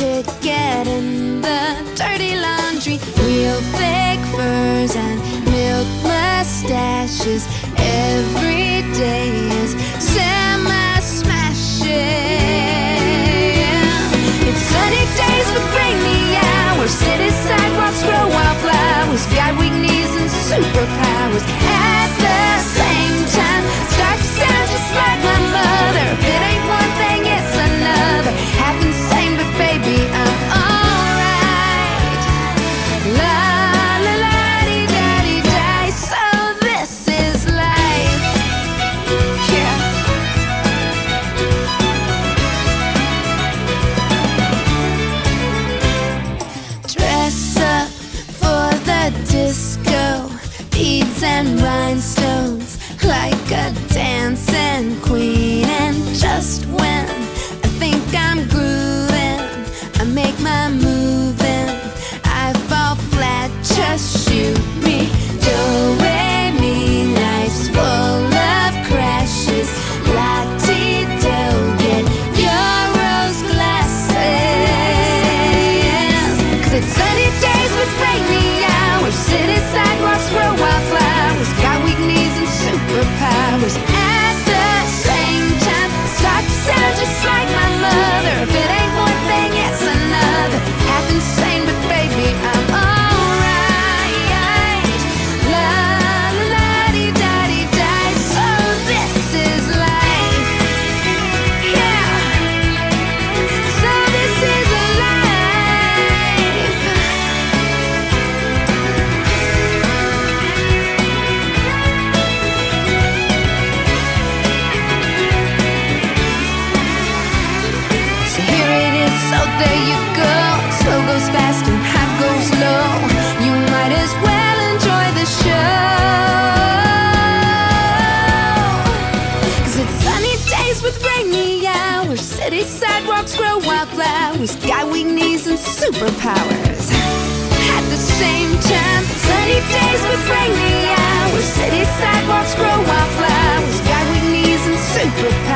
to get in the dirty laundry. Real fake furs and milk mustaches. Every day is summer smashing. It's sunny days with rainy hours. City sidewalks grow wildflowers. Got weak knees and superpowers. At the same time, start to sound just like my mother. If it ain't one thing, it's another. Half insane, but baby, I'm alright. La la la dee da dee da. So this is life. Yeah. Dress up for the disco, beads and rhinestones, like a dancing queen. And just when I think I'm grooving, I make my move and I fall flat. Just shoot me, do re mi, life's full of crashes. La-ti-do, get your rose glasses. 'Cause it's sunny days with rainy hours. City sidewalks grow wildflowers. Got weak knees and superpowers. At the same time, start to sound just like my mother. If it ain't one thing, it's another. Half insane, but baby, I'm alright. La la la dee da dee da. So this is life. Yeah. So this is life. So here it is, so there you go. Slow goes fast and high goes low. You might as well enjoy the show. 'Cause it's sunny days with rainy hours. City sidewalks grow wildflowers. Got weak knees and superpowers. At the same time, sunny days with rainy hours. City sidewalks grow wildflowers. Got weak knees and superpowers.